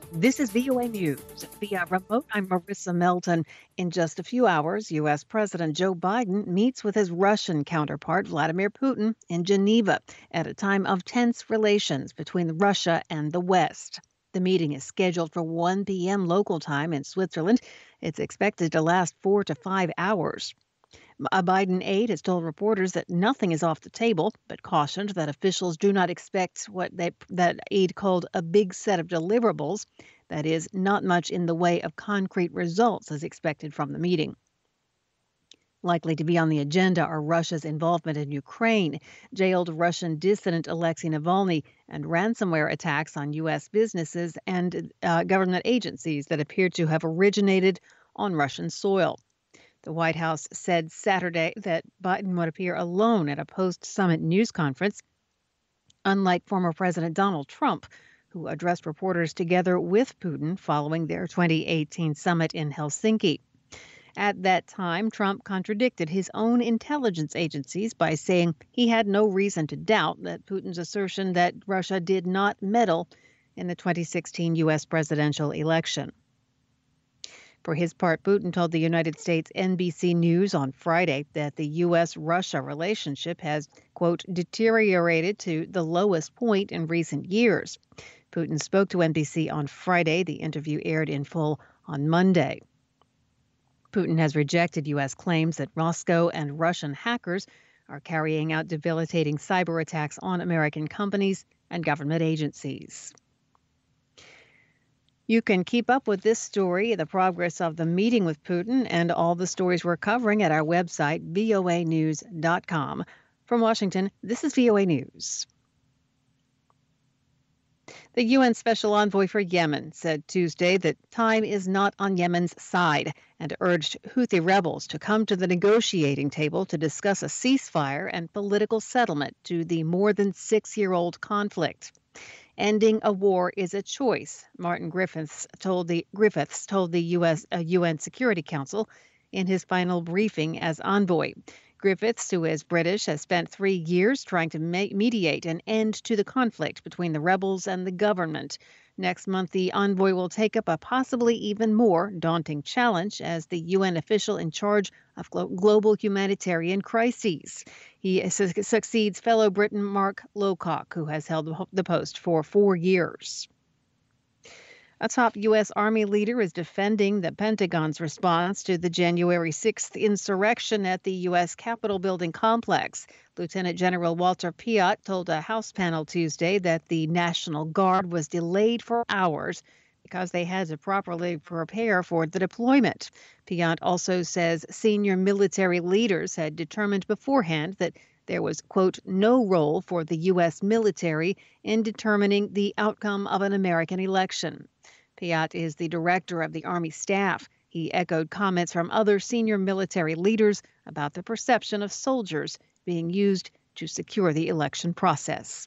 This is VOA News. Via remote, I'm Marissa Melton. In just a few hours, U.S. President Joe Biden meets with his Russian counterpart, Vladimir Putin, in Geneva at a time of tense relations between Russia and the West. The meeting is scheduled for 1 p.m. local time in Switzerland. It's expected to last 4 to 5 hours. A Biden aide has told reporters that nothing is off the table, but cautioned that officials do not expect that aide called a big set of deliverables. That is, not much in the way of concrete results is expected from the meeting. Likely to be on the agenda are Russia's involvement in Ukraine, jailed Russian dissident Alexei Navalny, and ransomware attacks on U.S. businesses and government agencies that appear to have originated on Russian soil. The White House said Saturday that Biden would appear alone at a post-summit news conference, unlike former President Donald Trump, who addressed reporters together with Putin following their 2018 summit in Helsinki. At that time, Trump contradicted his own intelligence agencies by saying he had no reason to doubt that Putin's assertion that Russia did not meddle in the 2016 U.S. presidential election. For his part, Putin told the United States NBC News on Friday that the U.S.-Russia relationship has, quote, deteriorated to the lowest point in recent years. Putin spoke to NBC on Friday. The interview aired in full on Monday. Putin has rejected U.S. claims that Moscow and Russian hackers are carrying out debilitating cyber attacks on American companies and government agencies. You can keep up with this story, the progress of the meeting with Putin, and all the stories we're covering at our website, voanews.com. From Washington, this is VOA News. The UN Special Envoy for Yemen said Tuesday that time is not on Yemen's side and urged Houthi rebels to come to the negotiating table to discuss a ceasefire and political settlement to the more than 6-year-old conflict. Ending a war is a choice, Martin Griffiths told the UN Security Council in his final briefing as envoy. Griffiths, who is British, has spent 3 years trying to mediate an end to the conflict between the rebels and the government. Next month, the envoy will take up a possibly even more daunting challenge as the UN official in charge of global humanitarian crises. He succeeds fellow Briton Mark Lowcock, who has held the post for 4 years. A top U.S. Army leader is defending the Pentagon's response to the January 6th insurrection at the U.S. Capitol building complex. Lieutenant General Walter Piatt told a House panel Tuesday that the National Guard was delayed for hours because they had to properly prepare for the deployment. Piatt also says senior military leaders had determined beforehand that there was, quote, no role for the U.S. military in determining the outcome of an American election. Piatt is the director of the Army staff. He echoed comments from other senior military leaders about the perception of soldiers being used to secure the election process.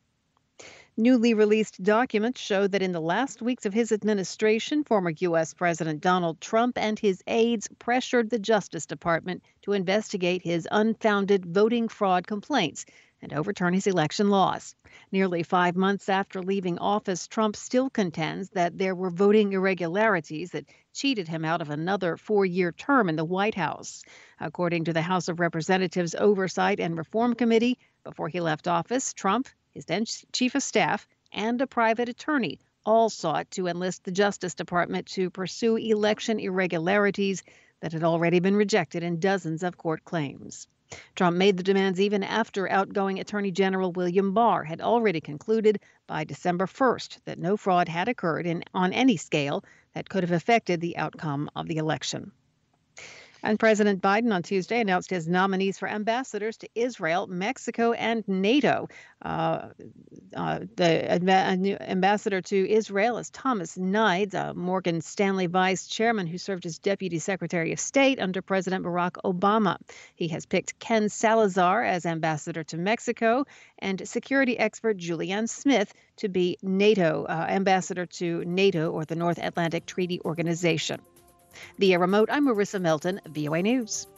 Newly released documents show that in the last weeks of his administration, former U.S. President Donald Trump and his aides pressured the Justice Department to investigate his unfounded voting fraud complaints and overturn his election loss. Nearly 5 months after leaving office, Trump still contends that there were voting irregularities that cheated him out of another 4-year term in the White House. According to the House of Representatives Oversight and Reform Committee, before he left office, Trump, his then chief of staff, and a private attorney all sought to enlist the Justice Department to pursue election irregularities that had already been rejected in dozens of court claims. Trump made the demands even after outgoing Attorney General William Barr had already concluded by December 1st that no fraud had occurred on any scale that could have affected the outcome of the election. And President Biden on Tuesday announced his nominees for ambassadors to Israel, Mexico, and NATO. The ambassador to Israel is Thomas Nides, a Morgan Stanley vice chairman who served as Deputy Secretary of State under President Barack Obama. He has picked Ken Salazar as ambassador to Mexico and security expert Julianne Smith to be NATO ambassador to NATO, or the North Atlantic Treaty Organization. Via remote, I'm Marissa Melton, VOA News.